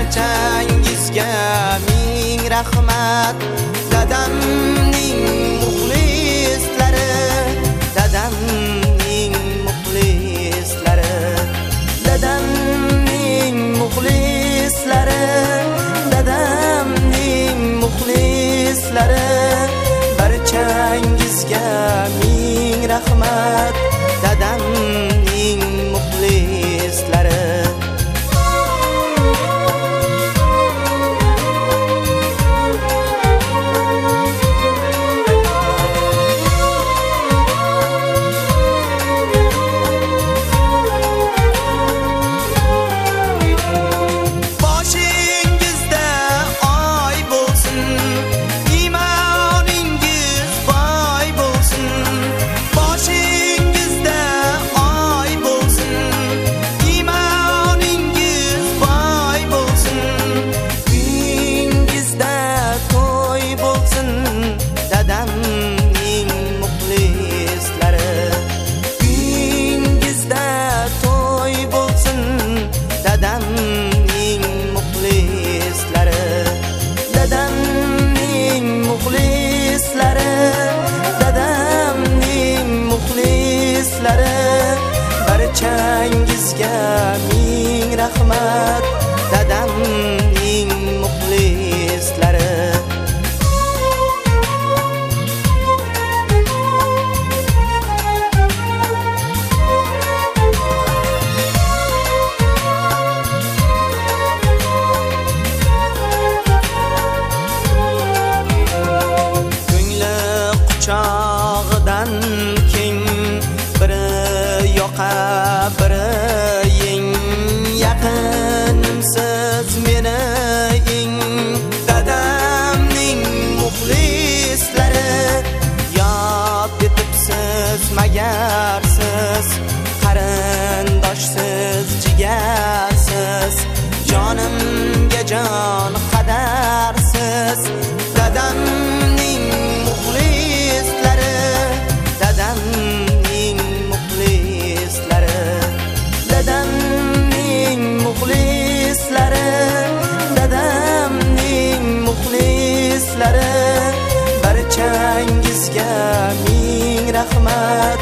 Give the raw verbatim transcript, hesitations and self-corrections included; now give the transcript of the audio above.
barchangizga ming rahmat. Dadamning muxlislari, dadamning muxlislari, dadamning muxlislari, dadamning muxlislari, barchangizga ming rahmat. Dadamning muxlislari. Barchangizga ming rahmat. Dadamning muxlislari. Ko'ngli quchog'idan keng, biri yoqa biri yeng, yaqinimsiz meni eng. Dadamning muxlislari, yod etibsiz magar siz, qarindoshsiz jigarsiz, jonimga jon qadarsiz. Dadamning muxlislari, dadamning muxlislari, dadamning muxlislari, dadamning muxlislari, barchangizga ming rahmat.